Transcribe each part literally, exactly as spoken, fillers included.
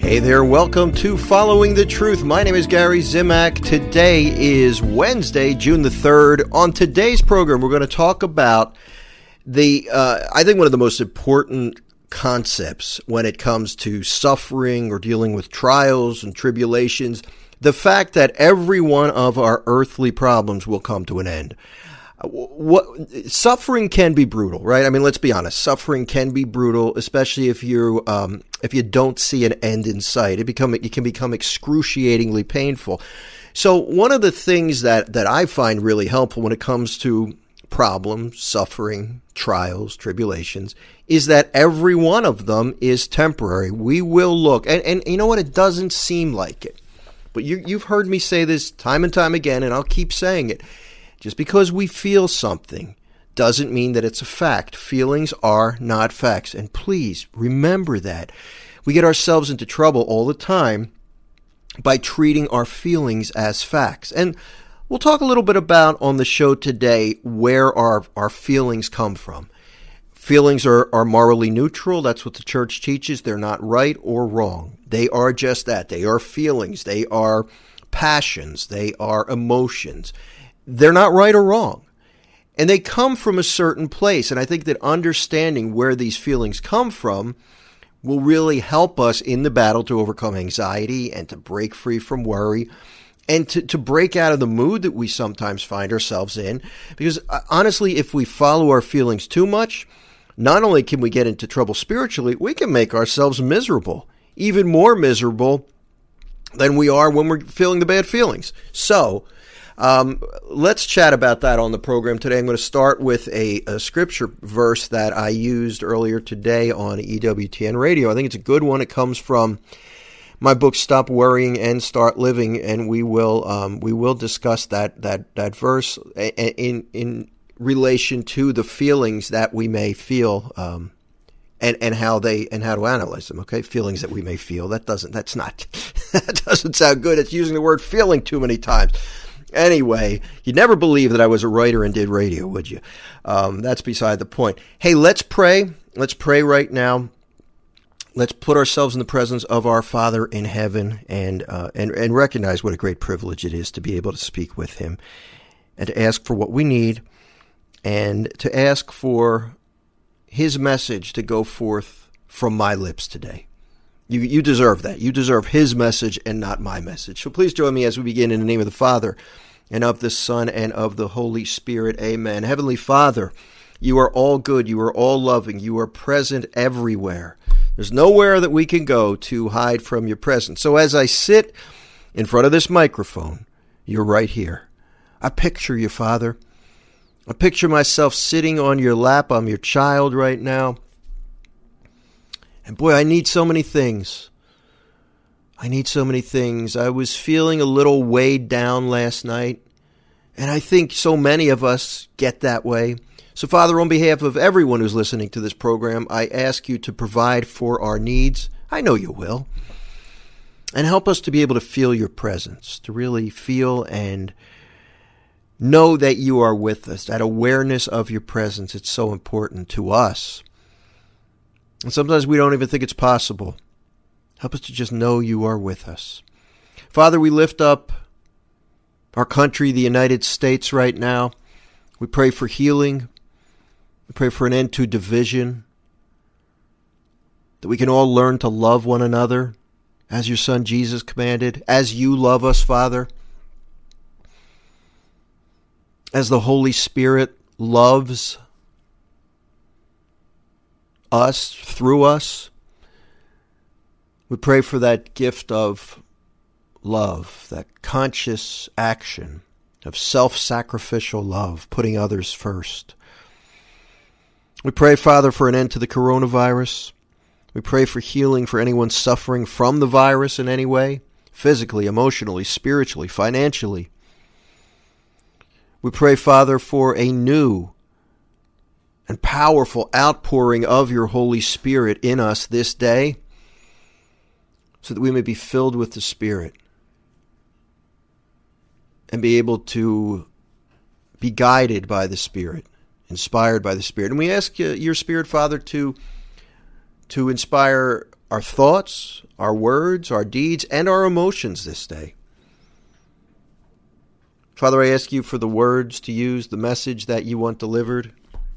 Hey there, welcome to Following the Truth. My name is Gary Zimak. Today is Wednesday, June the third. On today's program, we're going to talk about the, uh, I think one of the most important concepts when it comes to suffering or dealing with trials and tribulations, the fact that every one of our earthly problems will come to an end. What suffering can be brutal, right? I mean, let's be honest. Suffering can be brutal, especially if you um, if you don't see an end in sight. It become it can become excruciatingly painful. So one of the things that that I find really helpful when it comes to problems, suffering, trials, tribulations, is that every one of them is temporary. We will look, and and you know what? It doesn't seem like it, but you you've heard me say this time and time again, and I'll keep saying it. Just because we feel something doesn't mean that it's a fact. Feelings are not facts. And please remember that. We get ourselves into trouble all the time by treating our feelings as facts. And we'll talk a little bit about on the show today where our, our feelings come from. Feelings are, are morally neutral. That's what the church teaches. They're not right or wrong. They are just that. They are feelings. They are passions. They are emotions. They're not right or wrong. And they come from a certain place. And I think that understanding where these feelings come from will really help us in the battle to overcome anxiety and to break free from worry and to, to break out of the mood that we sometimes find ourselves in. Because honestly, if we follow our feelings too much, not only can we get into trouble spiritually, we can make ourselves miserable, even more miserable than we are when we're feeling the bad feelings. So, Um, let's chat about that on the program today. I'm going to start with a, a scripture verse that I used earlier today on E W T N Radio. I think it's a good one. It comes from my book, Stop Worrying and Start Living, and we will um, we will discuss that that that verse in in relation to the feelings that we may feel, um, and and how they and how to analyze them. Okay, feelings that we may feel. That doesn't that's not that doesn't sound good. It's using the word feeling too many times. Anyway, you'd never believe that I was a writer and did radio, would you? Um, that's beside the point. Hey, let's pray. Let's pray right now. Let's put ourselves in the presence of our Father in heaven and uh, and and recognize what a great privilege it is to be able to speak with Him and to ask for what we need and to ask for His message to go forth from my lips today. You you deserve that. You deserve His message and not my message. So please join me as we begin in the name of the Father, and of the Son, and of the Holy Spirit. Amen. Heavenly Father, You are all good. You are all loving. You are present everywhere. There's nowhere that we can go to hide from Your presence. So as I sit in front of this microphone, You're right here. I picture You, Father. I picture myself sitting on Your lap. I'm Your child right now. And boy, I need so many things. I need so many things. I was feeling a little weighed down last night, and I think so many of us get that way. So, Father, on behalf of everyone who's listening to this program, I ask You to provide for our needs. I know You will. And help us to be able to feel Your presence, to really feel and know that You are with us. That awareness of Your presence, it's so important to us. And sometimes we don't even think it's possible. Help us to just know You are with us. Father, we lift up our country, the United States, right now. We pray for healing. We pray for an end to division. That we can all learn to love one another as Your Son Jesus commanded, as You love us, Father. As the Holy Spirit loves us, through us. We pray for that gift of love, that conscious action of self-sacrificial love, putting others first. We pray, Father, for an end to the coronavirus. We pray for healing for anyone suffering from the virus in any way, physically, emotionally, spiritually, financially. We pray, Father, for a new and powerful outpouring of Your Holy Spirit in us this day, so that we may be filled with the Spirit and be able to be guided by the Spirit, inspired by the Spirit. And we ask Your Spirit, Father, to, to inspire our thoughts, our words, our deeds, and our emotions this day. Father, I ask you for the words to use, the message that you want delivered.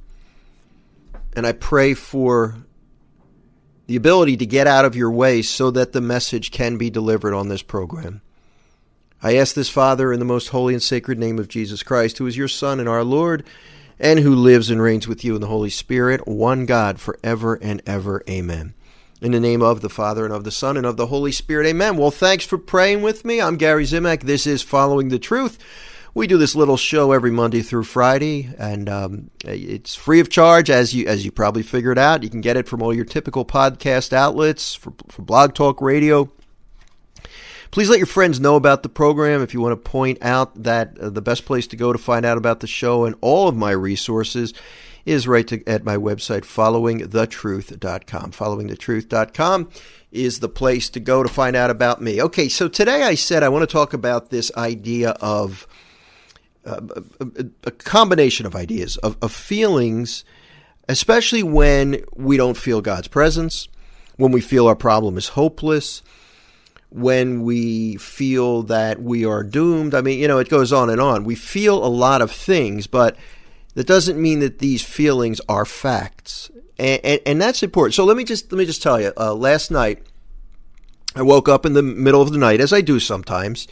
And I pray for the ability to get out of your way so that the message can be delivered on this program. I ask this, Father, in the most holy and sacred name of Jesus Christ, who is your Son and our Lord, and who lives and reigns with you in the Holy Spirit, one God, forever and ever. Amen. In the name of the Father, and of the Son, and of the Holy Spirit. Amen. Well, thanks for praying with me. I'm Gary Zimak. This is Following the Truth. We do this little show every Monday through Friday, and um, it's free of charge, as you as you probably figured out. You can get it from all your typical podcast outlets, for, for Blog Talk Radio. Please let your friends know about the program. If you want to point out that uh, the best place to go to find out about the show and all of my resources is right to, at my website, following the truth dot com. following the truth dot com is the place to go to find out about me. Okay, so today I said I want to talk about this idea of Uh, a, a combination of ideas, of, of feelings, especially when we don't feel God's presence, when we feel our problem is hopeless, when we feel that we are doomed. I mean, you know, it goes on and on. We feel a lot of things, but that doesn't mean that these feelings are facts, and, and, and that's important. So let me just let me just tell you. Uh, last night, I woke up in the middle of the night, as I do sometimes,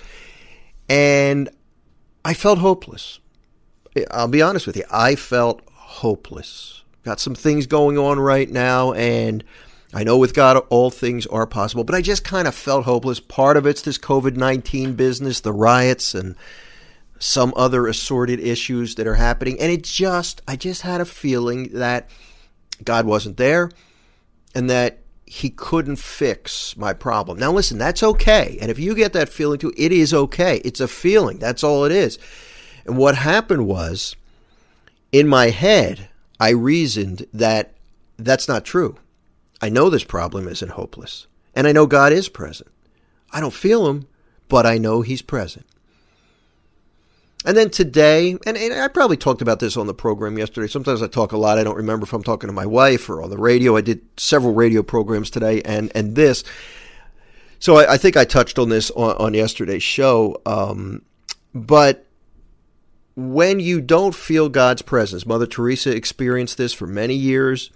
and I felt hopeless. I'll be honest with you. I felt hopeless. Got some things going on right now, and I know with God all things are possible, but I just kind of felt hopeless. Part of it's this covid nineteen business, the riots, and some other assorted issues that are happening. And it just, I just had a feeling that God wasn't there and that he couldn't fix my problem. Now, listen, that's okay. And if you get that feeling too, it is okay. It's a feeling. That's all it is. And what happened was, in my head, I reasoned that that's not true. I know this problem isn't hopeless. And I know God is present. I don't feel him, but I know he's present. And then today, and, and I probably talked about this on the program yesterday. Sometimes I talk a lot. I don't remember if I'm talking to my wife or on the radio. I did several radio programs today and, and this. So I, I think I touched on this on, on yesterday's show. Um, but when you don't feel God's presence, Mother Teresa experienced this for many years,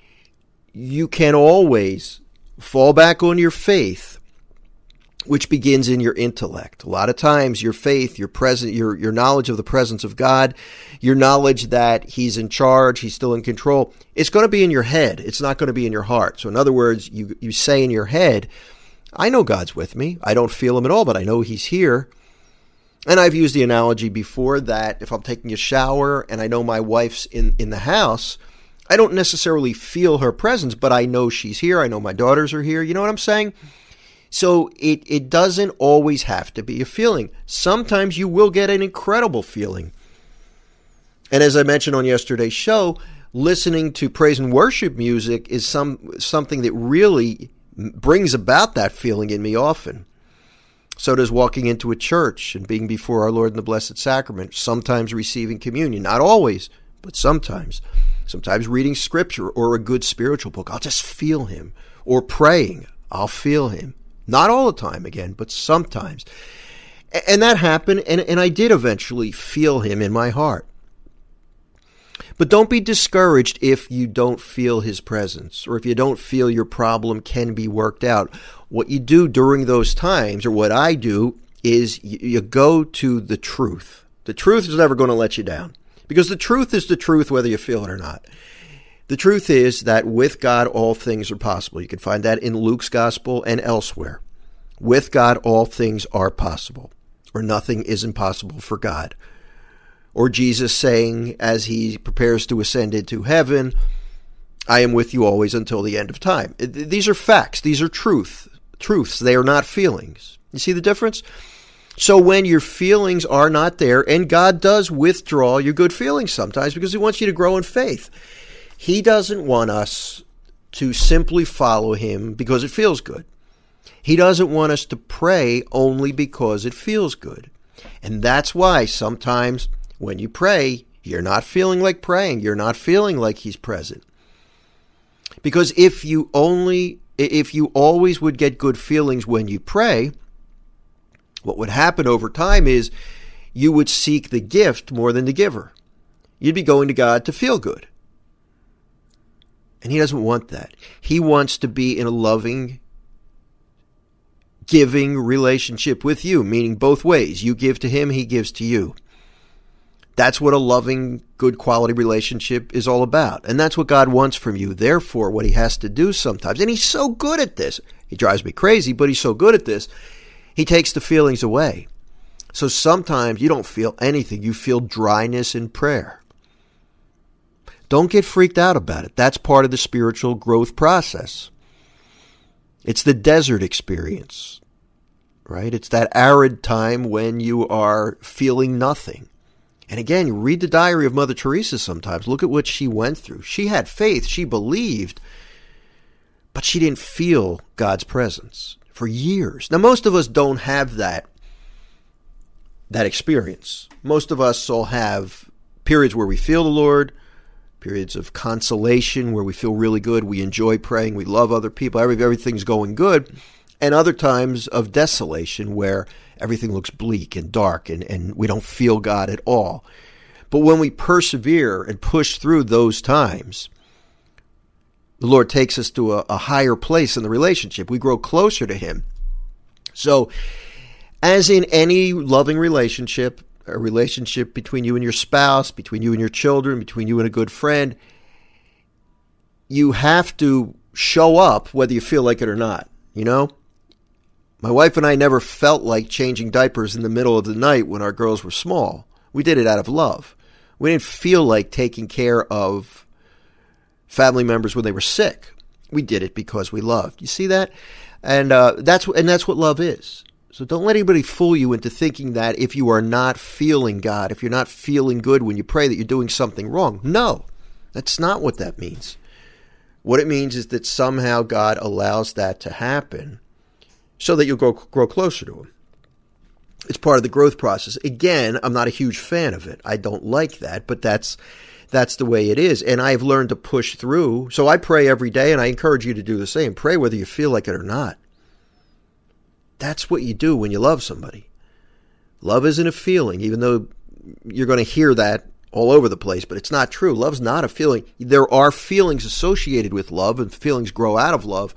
you can always fall back on your faith, which begins in your intellect. A lot of times your faith, your present, your your knowledge of the presence of God, your knowledge that he's in charge, he's still in control, it's going to be in your head. It's not going to be in your heart. So in other words, you, you say in your head, I know God's with me. I don't feel him at all, but I know he's here. And I've used the analogy before that if I'm taking a shower and I know my wife's in, in the house, I don't necessarily feel her presence, but I know she's here. I know my daughters are here. You know what I'm saying? So it, it doesn't always have to be a feeling. Sometimes you will get an incredible feeling. And as I mentioned on yesterday's show, listening to praise and worship music is some something that really brings about that feeling in me often. So does walking into a church and being before our Lord in the Blessed Sacrament, sometimes receiving communion. Not always, but sometimes. Sometimes reading scripture or a good spiritual book. I'll just feel him. Or praying. I'll feel him. Not all the time, again, but sometimes. And that happened, and, and I did eventually feel him in my heart. But don't be discouraged if you don't feel his presence, or if you don't feel your problem can be worked out. What you do during those times, or what I do, is you, you go to the truth. The truth is never going to let you down, because the truth is the truth whether you feel it or not. The truth is that with God, all things are possible. You can find that in Luke's gospel and elsewhere. With God, all things are possible, or nothing is impossible for God. Or Jesus saying, as he prepares to ascend into heaven, I am with you always until the end of time. These are facts. These are truth. Truths. They are not feelings. You see the difference? So when your feelings are not there, and God does withdraw your good feelings sometimes because he wants you to grow in faith. He doesn't want us to simply follow him because it feels good. He doesn't want us to pray only because it feels good. And that's why sometimes when you pray, you're not feeling like praying. You're not feeling like he's present. Because if you only If you always would get good feelings when you pray, what would happen over time is you would seek the gift more than the giver. You'd be going to God to feel good. And he doesn't want that. He wants to be in a loving, giving relationship with you, meaning both ways. You give to him, he gives to you. That's what a loving, good quality relationship is all about. And that's what God wants from you. Therefore, what he has to do sometimes, and he's so good at this. He drives me crazy, but he's so good at this. He takes the feelings away. So sometimes you don't feel anything. You feel dryness in prayer. Don't get freaked out about it. That's part of the spiritual growth process. It's the desert experience, right? It's that arid time when you are feeling nothing. And again, you read the diary of Mother Teresa sometimes. Look at what she went through. She had faith. She believed. But she didn't feel God's presence for years. Now, most of us don't have that, that experience. Most of us all have periods where we feel the Lord, periods of consolation where we feel really good. We enjoy praying. We love other people. Every, everything's going good. And other times of desolation where everything looks bleak and dark and, and we don't feel God at all. But when we persevere and push through those times, the Lord takes us to a, a higher place in the relationship. We grow closer to him. So, as in any loving relationship, a relationship between you and your spouse, between you and your children, between you and a good friend, you have to show up whether you feel like it or not, you know? My wife and I never felt like changing diapers in the middle of the night when our girls were small. We did it out of love. We didn't feel like taking care of family members when they were sick. We did it because we loved. You see that? And uh, that's and that's what love is. So don't let anybody fool you into thinking that if you are not feeling God, if you're not feeling good when you pray, that you're doing something wrong. No, that's not what that means. What it means is that somehow God allows that to happen so that you'll grow, grow closer to him. It's part of the growth process. Again, I'm not a huge fan of it. I don't like that, but that's that's the way it is. And I've learned to push through. So I pray every day, and I encourage you to do the same. Pray whether you feel like it or not. That's what you do when you love somebody. Love isn't a feeling, even though you're going to hear that all over the place, but it's not true. Love's not a feeling. There are feelings associated with love, and feelings grow out of love.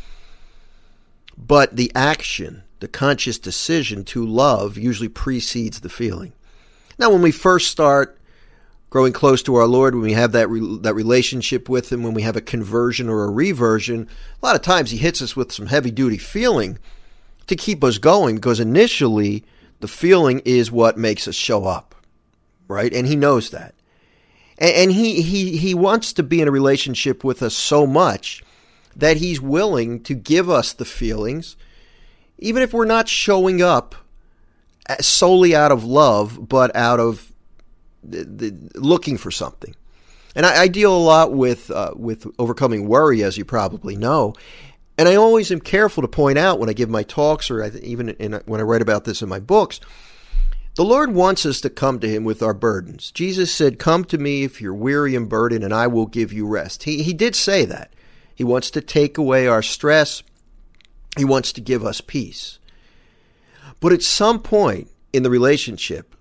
But the action, the conscious decision to love usually precedes the feeling. Now, when we first start growing close to our Lord, when we have that re- that relationship with him, when we have a conversion or a reversion, a lot of times he hits us with some heavy-duty feeling to keep us going, because initially the feeling is what makes us show up, right? And he knows that. And, and he, he, he wants to be in a relationship with us so much that he's willing to give us the feelings, even if we're not showing up solely out of love, but out of the, the, looking for something. And I, I deal a lot with uh, with overcoming worry, as you probably know. And I always am careful to point out when I give my talks, or I, even in, when I write about this in my books, the Lord wants us to come to him with our burdens. Jesus said, "Come to me if you're weary and burdened, and I will give you rest." He, he did say that. He wants to take away our stress. He wants to give us peace. But at some point in the relationship,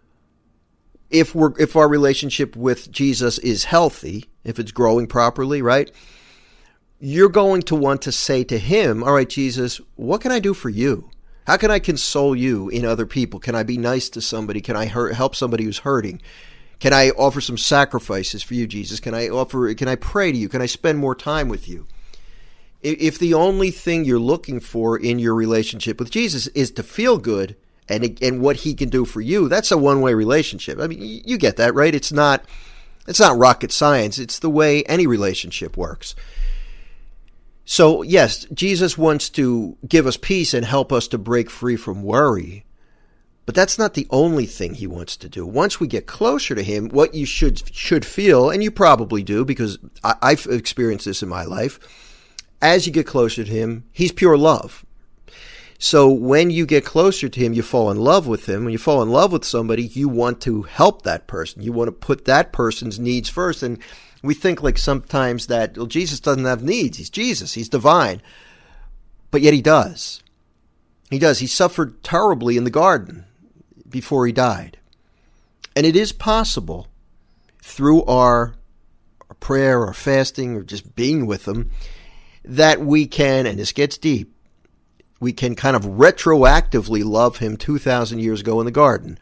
if we're if our relationship with Jesus is healthy, if it's growing properly, right, you're going to want to say to him, "All right, Jesus, what can I do for you? How can I console you in other people? Can I be nice to somebody? Can I hurt, help somebody who's hurting? Can I offer some sacrifices for you, Jesus? Can I offer? Can I pray to you? Can I spend more time with you?" If the only thing you're looking for in your relationship with Jesus is to feel good and and what he can do for you, that's a one-way relationship. I mean, you get that, right? It's not it's not rocket science. It's the way any relationship works. So, yes, Jesus wants to give us peace and help us to break free from worry. But that's not the only thing he wants to do. Once we get closer to him, what you should should feel, and you probably do because I, I've experienced this in my life, as you get closer to him, he's pure love. So when you get closer to him, you fall in love with him. When you fall in love with somebody, you want to help that person. You want to put that person's needs first. And We think like sometimes that, well, Jesus doesn't have needs. He's Jesus. He's divine. But yet he does. He does. He suffered terribly in the garden before he died. And it is possible through our, our prayer or fasting or just being with him that we can, and this gets deep, we can kind of retroactively love him two thousand years ago in the garden.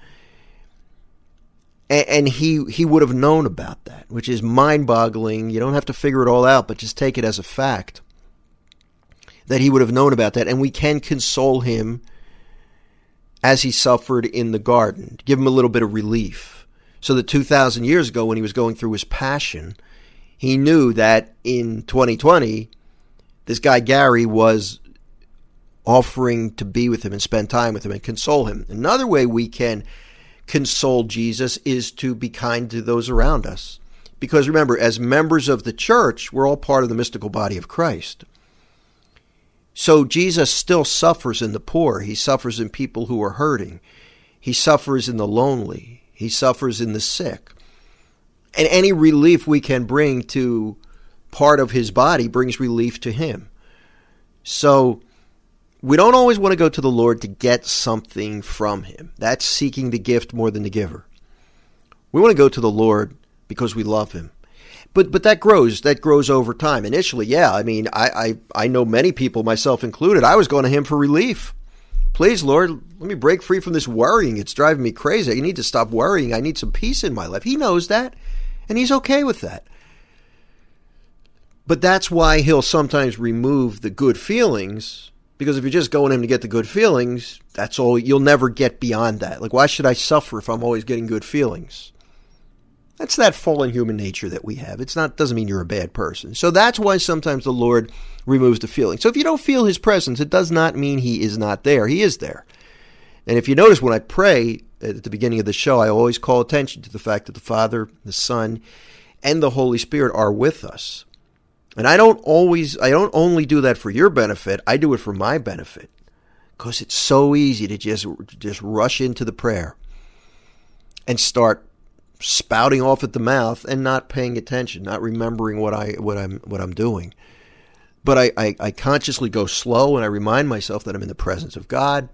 And, and he he would have known about that, which is mind-boggling. You don't have to figure it all out, but just take it as a fact that he would have known about that. And we can console him as he suffered in the garden, give him a little bit of relief. So that two thousand years ago when he was going through his passion, he knew that in twenty twenty, this guy Gary was offering to be with him and spend time with him and console him. Another way we can console Jesus is to be kind to those around us. Because remember, as members of the church, we're all part of the mystical body of Christ. So Jesus still suffers in the poor. He suffers in people who are hurting. He suffers in the lonely. He suffers in the sick. And any relief we can bring to part of his body brings relief to him. So we don't always want to go to the Lord to get something from him. That's seeking the gift more than the giver. We want to go to the Lord because we love him. But but that grows. That grows over time. Initially, yeah, I mean, I, I, I know many people, myself included, I was going to him for relief. Please, Lord, let me break free from this worrying. It's driving me crazy. I need to stop worrying. I need some peace in my life. He knows that, and he's okay with that. But that's why he'll sometimes remove the good feelings. Because if you're just going to him to get the good feelings, that's all, you'll never get beyond that. Like, why should I suffer if I'm always getting good feelings? That's that fallen human nature that we have. It's not, doesn't mean you're a bad person. So that's why sometimes the Lord removes the feeling. So if you don't feel his presence, it does not mean he is not there. He is there. And if you notice, when I pray at the beginning of the show, I always call attention to the fact that the Father, the Son, and the Holy Spirit are with us. And I don't always, I don't only do that for your benefit, I do it for my benefit. Because it's so easy to just, just rush into the prayer and start spouting off at the mouth and not paying attention, not remembering what I what I'm what I'm doing. But I, I, I consciously go slow and I remind myself that I'm in the presence of God.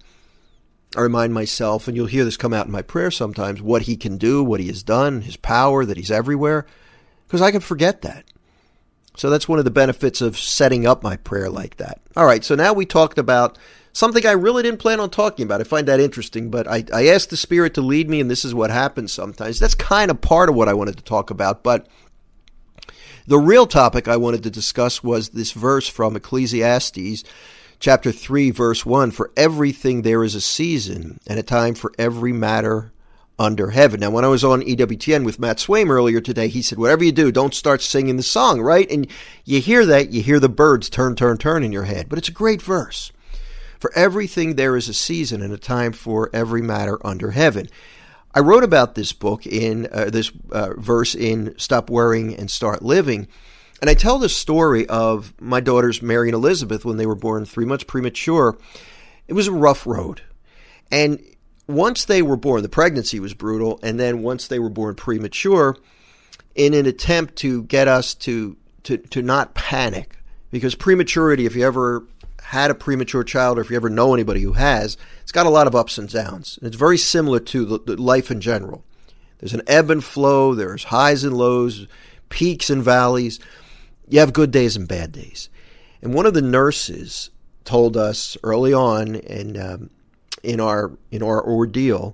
I remind myself, and you'll hear this come out in my prayer sometimes, what he can do, what he has done, his power, that he's everywhere. Because I can forget that. So that's one of the benefits of setting up my prayer like that. All right, so now we talked about something I really didn't plan on talking about. I find that interesting, but I, I asked the Spirit to lead me, and this is what happens sometimes. That's kind of part of what I wanted to talk about, but the real topic I wanted to discuss was this verse from Ecclesiastes, chapter three, verse one, "For everything there is a season, and a time for every matter under heaven." Now, when I was on E W T N with Matt Swaim earlier today, he said, whatever you do, don't start singing the song, right? And you hear that, you hear the birds turn, turn, turn in your head. But it's a great verse. For everything there is a season and a time for every matter under heaven. I wrote about this book in, uh, this uh, verse in Stop Worrying and Start Living. And I tell the story of my daughters, Mary and Elizabeth, when they were born three months premature. It was a rough road. And once they were born, the pregnancy was brutal, and then once they were born premature, in an attempt to get us to, to, to not panic, because prematurity, if you ever had a premature child or if you ever know anybody who has, it's got a lot of ups and downs. And it's very similar to the, the life in general. There's an ebb and flow, there's highs and lows, peaks and valleys. You have good days and bad days. And one of the nurses told us early on, and um, in our in our ordeal,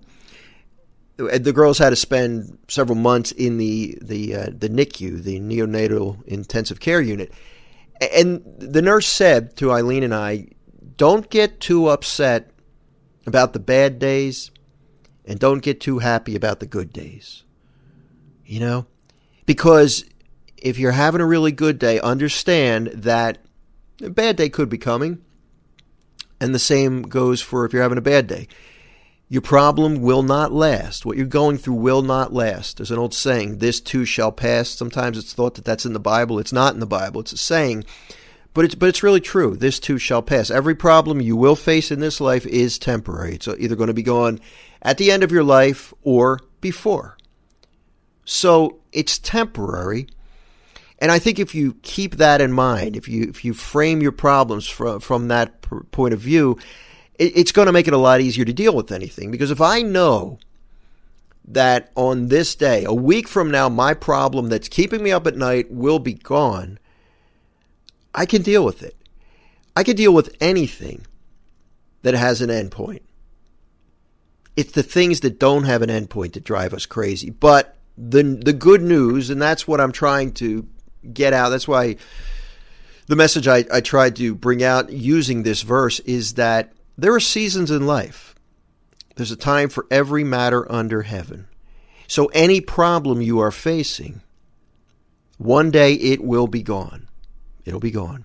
the girls had to spend several months in the the uh, the N I C U, the neonatal intensive care unit. And the nurse said to Eileen and I, don't get too upset about the bad days and don't get too happy about the good days. You know? Because if you're having a really good day, understand that a bad day could be coming. And the same goes for if you're having a bad day. Your problem will not last. What you're going through will not last. There's an old saying, this too shall pass. Sometimes it's thought that that's in the Bible. It's not in the Bible. It's a saying. But it's, but it's really true. This too shall pass. Every problem you will face in this life is temporary. It's either going to be gone at the end of your life or before. So it's temporary. And I think if you keep that in mind, if you if you frame your problems from, from that p- point of view, it, it's going to make it a lot easier to deal with anything. Because if I know that on this day, a week from now, my problem that's keeping me up at night will be gone, I can deal with it. I can deal with anything that has an end point. It's the things that don't have an end point that drive us crazy. But the the good news, and that's what I'm trying to get out, that's why the message I, I tried to bring out using this verse is that there are seasons in life. There's a time for every matter under heaven. So any problem you are facing, one day it will be gone. It'll be gone.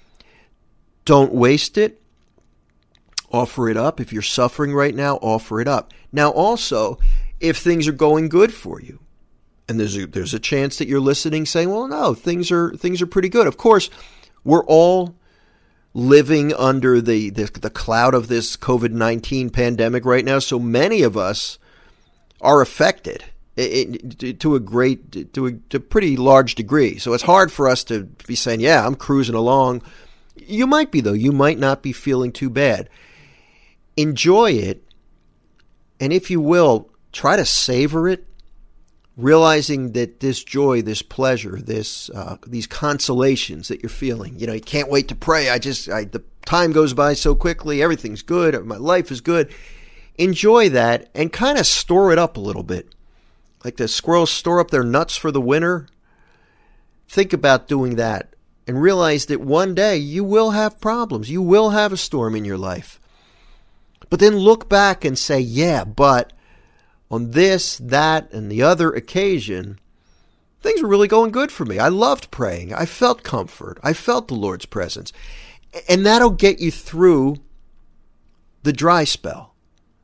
Don't waste it. Offer it up. If you're suffering right now, offer it up. Now also, if things are going good for you, and there's a, there's a chance that you're listening saying, well, no, things are things are pretty good. Of course, we're all living under the, the, the cloud of this covid nineteen pandemic right now. So many of us are affected it, it, to a great, to a, to a pretty large degree. So it's hard for us to be saying, yeah, I'm cruising along. You might be, though. You might not be feeling too bad. Enjoy it. And if you will, try to savor it, realizing that this joy, this pleasure, this uh, these consolations that you're feeling, you know, you can't wait to pray. I just, I, the time goes by so quickly. Everything's good. My life is good. Enjoy that and kind of store it up a little bit. Like the squirrels store up their nuts for the winter. Think about doing that and realize that one day you will have problems. You will have a storm in your life. But then look back and say, yeah, but on this, that, and the other occasion, things were really going good for me. I loved praying. I felt comfort. I felt the Lord's presence. And that'll get you through the dry spell.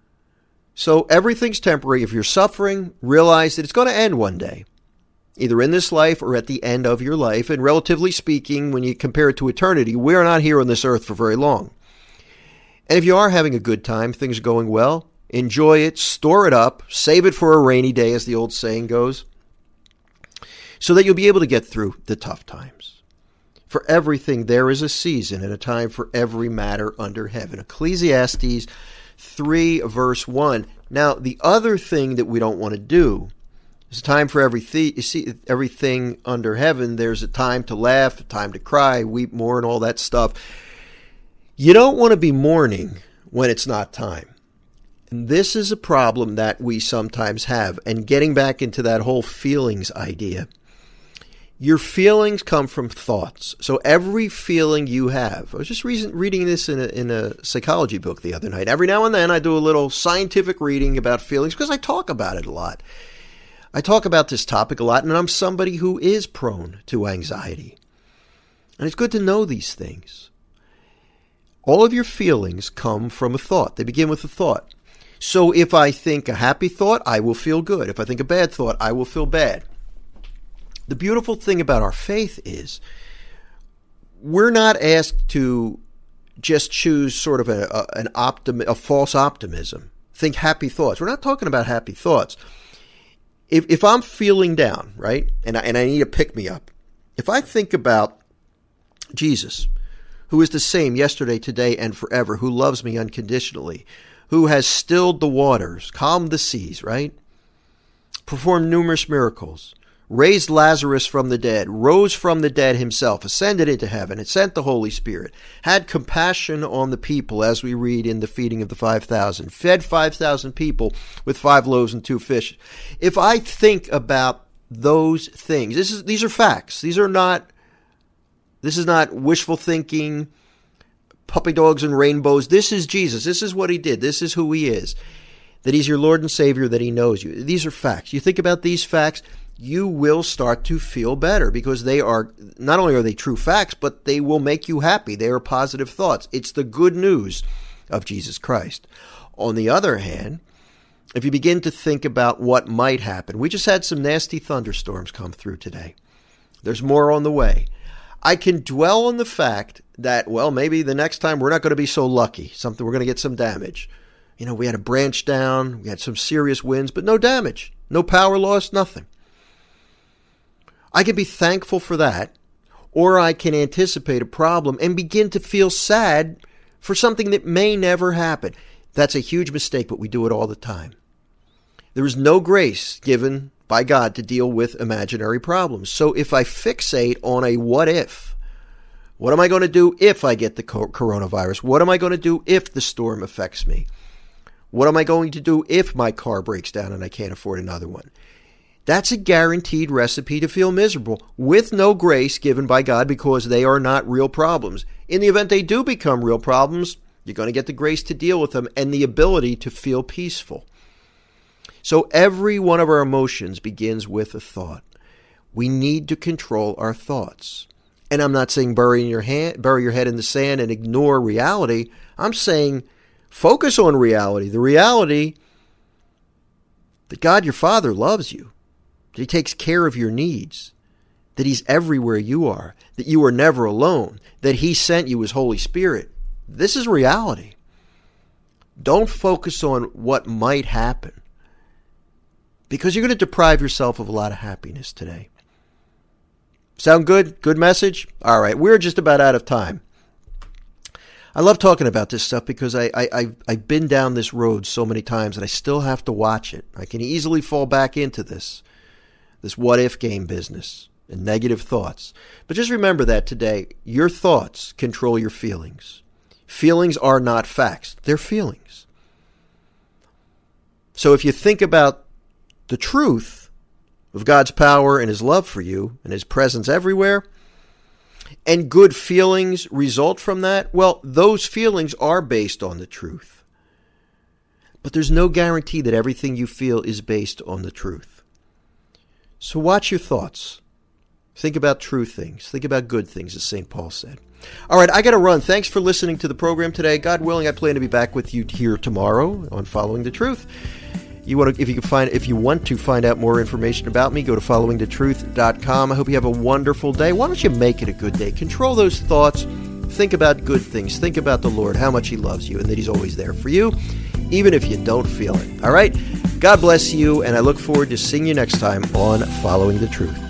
So everything's temporary. If you're suffering, realize that it's going to end one day, either in this life or at the end of your life. And relatively speaking, when you compare it to eternity, we're not here on this earth for very long. And if you are having a good time, things are going well, enjoy it, store it up, save it for a rainy day, as the old saying goes, so that you'll be able to get through the tough times. For everything, there is a season and a time for every matter under heaven. Ecclesiastes three, verse one. Now, the other thing that we don't want to do is a time for everything, you see, everything under heaven. There's a time to laugh, a time to cry, weep more, and all that stuff. You don't want to be mourning when it's not time. And this is a problem that we sometimes have. And getting back into that whole feelings idea, your feelings come from thoughts. So every feeling you have, I was just re- reading this in a, in a psychology book the other night. Every now and then I do a little scientific reading about feelings because I talk about it a lot. I talk about this topic a lot, and I'm somebody who is prone to anxiety. And it's good to know these things. All of your feelings come from a thought. They begin with a thought. So if I think a happy thought, I will feel good. If I think a bad thought, I will feel bad. The beautiful thing about our faith is we're not asked to just choose sort of a, a, an optim, a false optimism. Think happy thoughts. We're not talking about happy thoughts. If if I'm feeling down, right, and I, and I need a pick-me-up, if I think about Jesus, who is the same yesterday, today, and forever, who loves me unconditionally, who has stilled the waters, calmed the seas, right? Performed numerous miracles, raised Lazarus from the dead, rose from the dead himself, ascended into heaven, and sent the Holy Spirit, had compassion on the people, as we read in the feeding of the five thousand, fed five thousand people with five loaves and two fish. If I think about those things, this is these are facts. These are not This is not wishful thinking, puppy dogs and rainbows. This is Jesus. This is what he did. This is who he is. That he's your Lord and Savior, that he knows you. These are facts. You think about these facts, you will start to feel better because they are, not only are they true facts, but they will make you happy. They are positive thoughts. It's the good news of Jesus Christ. On the other hand, if you begin to think about what might happen, we just had some nasty thunderstorms come through today. There's more on the way. I can dwell on the fact that, well, maybe the next time we're not going to be so lucky. Something we're going to get some damage. You know, we had a branch down, we had some serious winds, but no damage, no power loss, nothing. I can be thankful for that, or I can anticipate a problem and begin to feel sad for something that may never happen. That's a huge mistake, but we do it all the time. There is no grace given by God to deal with imaginary problems. So if I fixate on a what if, what am I going to do if I get the coronavirus? What am I going to do if the storm affects me? What am I going to do if my car breaks down and I can't afford another one? That's a guaranteed recipe to feel miserable with no grace given by God, because they are not real problems. In the event they do become real problems, you're going to get the grace to deal with them and the ability to feel peaceful. So every one of our emotions begins with a thought. We need to control our thoughts. And I'm not saying bury your hand, bury your head in the sand and ignore reality. I'm saying focus on reality. The reality that God, your Father, loves you, that He takes care of your needs, that He's everywhere you are, that you are never alone, that He sent you His Holy Spirit. This is reality. Don't focus on what might happen, because you're going to deprive yourself of a lot of happiness today. Sound good? Good message? All right, we're just about out of time. I love talking about this stuff because I, I, I've, I've been down this road so many times and I still have to watch it. I can easily fall back into this, this what-if game business and negative thoughts. But just remember that today, your thoughts control your feelings. Feelings are not facts. They're feelings. So if you think about the truth of God's power and His love for you and His presence everywhere, and good feelings result from that, well, those feelings are based on the truth. But there's no guarantee that everything you feel is based on the truth. So watch your thoughts. Think about true things. Think about good things, as Saint Paul said. All right, I got to run. Thanks for listening to the program today. God willing, I plan to be back with you here tomorrow on Following the Truth. You want to, if you can find, if you want to find out more information about me, go to following the truth dot com. I hope you have a wonderful day. Why don't you make it a good day? Control those thoughts. Think about good things. Think about the Lord, how much He loves you, and that He's always there for you, even if you don't feel it. All right? God bless you, and I look forward to seeing you next time on Following the Truth.